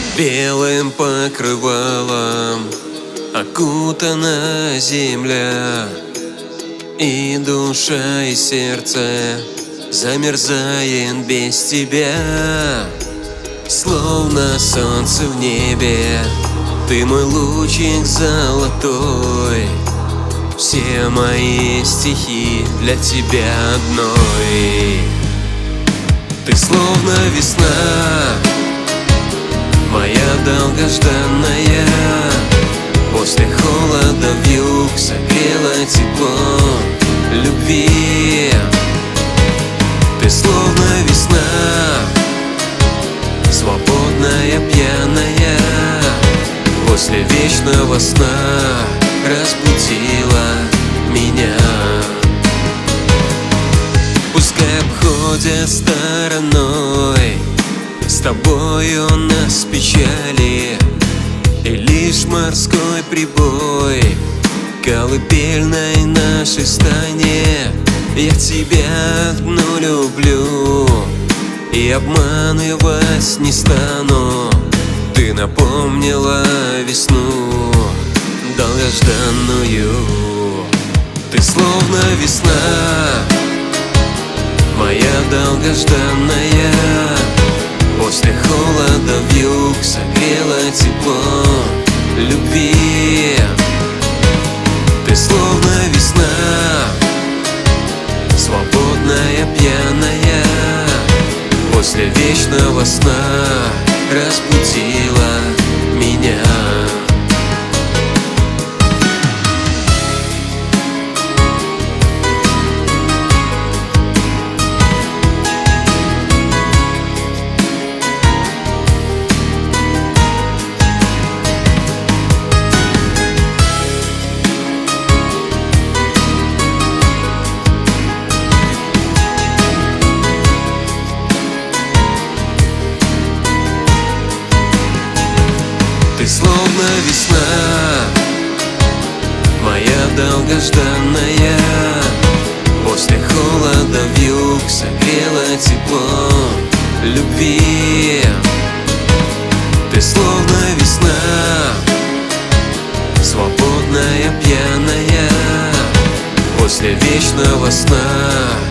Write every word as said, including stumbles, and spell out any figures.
Белым покрывалом окутана земля, и душа, и сердце замерзает без тебя. Словно солнце в небе, ты мой лучик золотой. Все мои стихи для тебя одной. Ты словно весна, моя долгожданная. После холода вьюг согрела теплом любви. Ты словно весна, свободная, пьяная. После вечного сна разбудила меня. Пускай обходят стороной с тобою нас печали, и лишь морской прибой колыбельной нашей стане. Я тебя одну люблю и обманывать не стану. Ты напомнила весну долгожданную. Ты словно весна, моя долгожданная. После холода вьюг согрела теплом любви. Ты словно весна, свободная, пьяная. После вечного сна разбудила меня. Ты словно весна, моя долгожданная. После холода вьюг согрела теплом любви. Ты словно весна, свободная, пьяная. После вечного сна